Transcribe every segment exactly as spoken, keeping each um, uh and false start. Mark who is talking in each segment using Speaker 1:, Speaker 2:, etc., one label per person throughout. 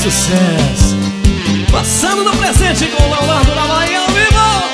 Speaker 1: sucesso. Passando no presente com o Leonardo da Bahia ao vivo.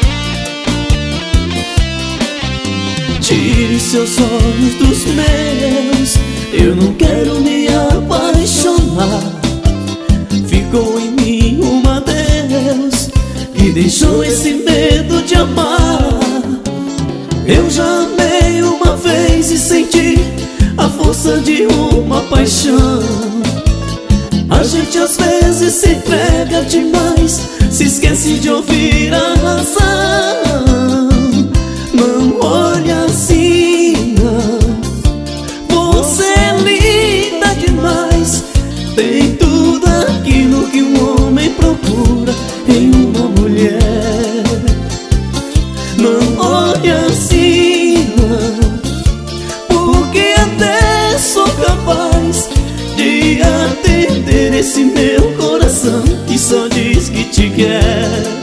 Speaker 2: Tire seus olhos dos meus, eu não quero me apaixonar. Ficou em mim uma Deus que deixou esse medo de amar. Eu já amei uma vez e senti a força de uma paixão. A gente às vezes se entrega demais, se esquece de ouvir a razão. Não olha assim, não. Você é linda demais, tem tudo aquilo que um homem procura em uma mulher. Não olha assim, não, porque até sou capaz de atender esse meu coração que só diz que te quer.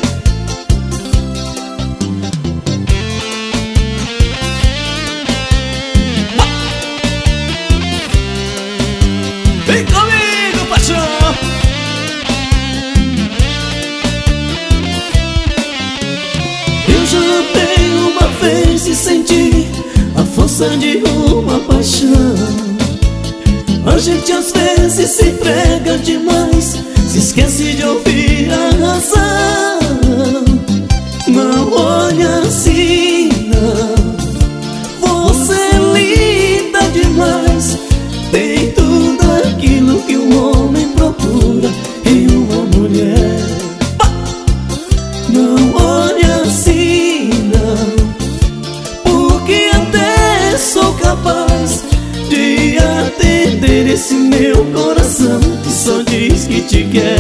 Speaker 1: Vem comigo, paixão.
Speaker 2: Eu já amei uma vez e senti a força de uma paixão. A gente às vezes se entrega demais, se esquece de ouvir a razão. Não olha assim, não. Você é linda demais, tem tudo aquilo que um homem procura em uma mulher. Não olha assim, não, porque até sou capaz de atender esse meu coração que só diz que te quer.